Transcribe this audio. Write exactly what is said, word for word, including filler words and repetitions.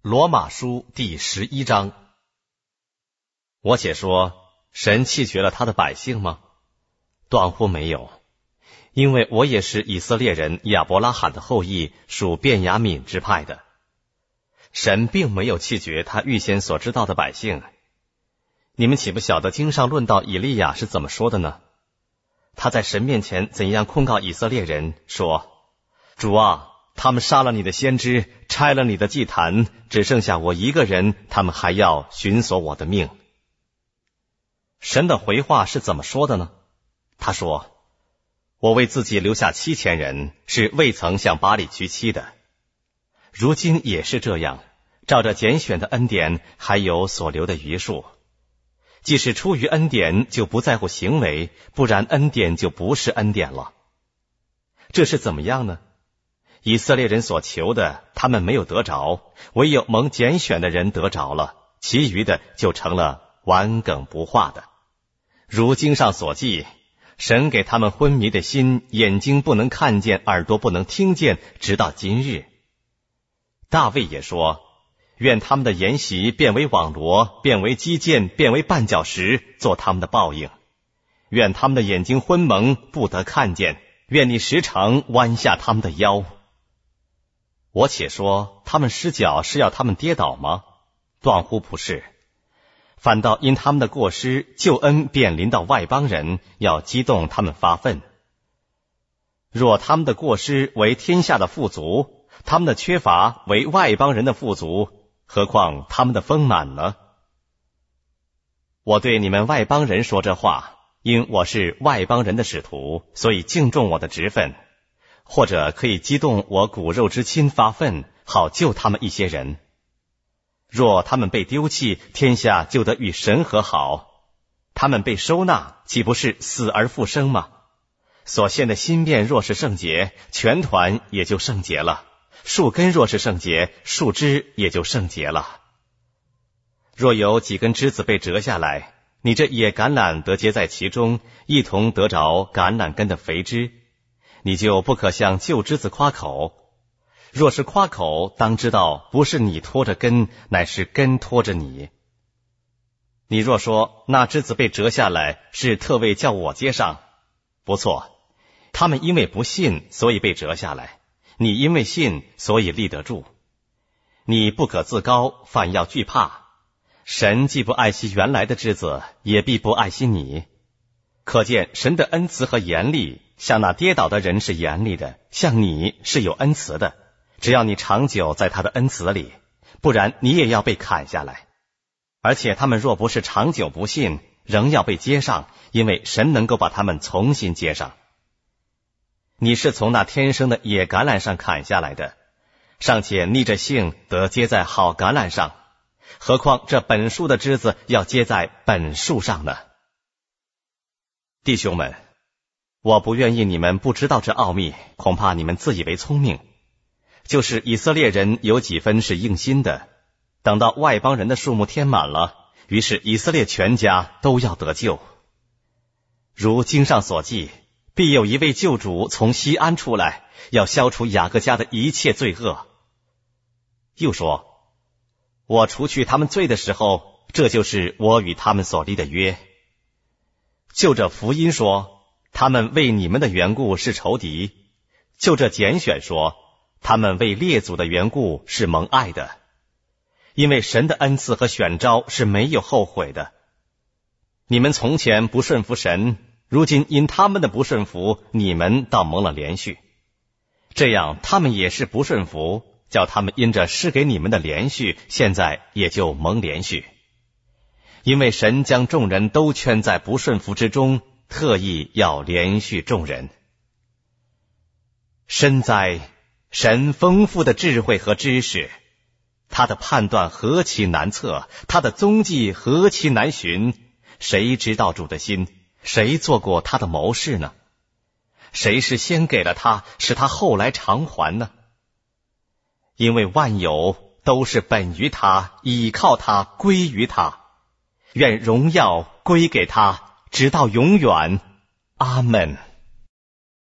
罗马书第十一章。我且说，神弃绝了他的百姓吗？断乎没有，因为我也是以色列人亚伯拉罕的后裔，属便雅悯支派的。神并没有弃绝他预先所知道的百姓。你们岂不晓得经上论到以利亚是怎么说的呢？他在神面前怎样控告以色列人，说：主啊，他们杀了你的先知，拆了你的祭坛，只剩下我一个人，他们还要寻索我的命。神的回话是怎么说的呢？他说：我为自己留下七千人，是未曾向巴力娶妻的。如今也是这样，照着拣选的恩典，还有所留的余数。即使出于恩典，就不在乎行为，不然恩典就不是恩典了。这是怎么样呢？以色列人所求的，他们没有得着，唯有蒙拣选的人得着了，其余的就成了顽梗不化的。如经上所记，神给他们昏迷的心，眼睛不能看见，耳朵不能听见，直到今日。大卫也说：愿他们的筵席变为网罗，变为基建，变为绊脚石，做他们的报应。愿他们的眼睛昏蒙，不得看见，愿你时常弯下他们的腰。我且说，他们失脚是要他们跌倒吗？断乎不是，反倒因他们的过失，救恩便临到外邦人，要激动他们发愤。若他们的过失为天下的富足，他们的缺乏为外邦人的富足，何况他们的丰满呢？我对你们外邦人说这话，因我是外邦人的使徒，所以敬重我的职分，或者可以激动我骨肉之亲发愤，好救他们一些人。若他们被丢弃，天下就得与神和好；他们被收纳，岂不是死而复生吗？所献的新面若是圣洁，全团也就圣洁了；树根若是圣洁，树枝也就圣洁了。若有几根枝子被折下来，你这野橄榄得结在其中，一同得着橄榄根的肥枝，你就不可向旧枝子夸口。若是夸口，当知道不是你拖着根，乃是根拖着你。你若说那枝子被折下来，是特为叫我接上，不错，他们因为不信，所以被折下来；你因为信，所以立得住。你不可自高，反要惧怕。神既不爱惜原来的枝子，也必不爱惜你。可见神的恩慈和严厉，像那跌倒的人是严厉的，像你是有恩慈的。只要你长久在他的恩慈里，不然你也要被砍下来。而且他们若不是长久不信，仍要被接上，因为神能够把他们重新接上。你是从那天生的野橄榄上砍下来的，尚且逆着性得接在好橄榄上，何况这本树的枝子要接在本树上呢？弟兄们，我不愿意你们不知道这奥秘，恐怕你们自以为聪明。就是以色列人有几分是硬心的，等到外邦人的数目添满了，于是以色列全家都要得救。如经上所记，必有一位救主从西安出来，要消除雅各家的一切罪恶。又说，我除去他们罪的时候，这就是我与他们所立的约。就这福音说，他们为你们的缘故是仇敌；就这拣选说，他们为列祖的缘故是蒙爱的。因为神的恩赐和选召是没有后悔的。你们从前不顺服神，如今因他们的不顺服，你们倒蒙了连续。这样他们也是不顺服，叫他们因着施给你们的连续，现在也就蒙连续。因为神将众人都圈在不顺服之中，特意要连续众人。深哉，神丰富的智慧和知识，他的判断何其难测，他的踪迹何其难寻。谁知道主的心？谁做过他的谋士呢？谁是先给了他，使他后来偿还呢？因为万有都是本于他，倚靠他，归于他。愿荣耀归给他，直到永远。阿们。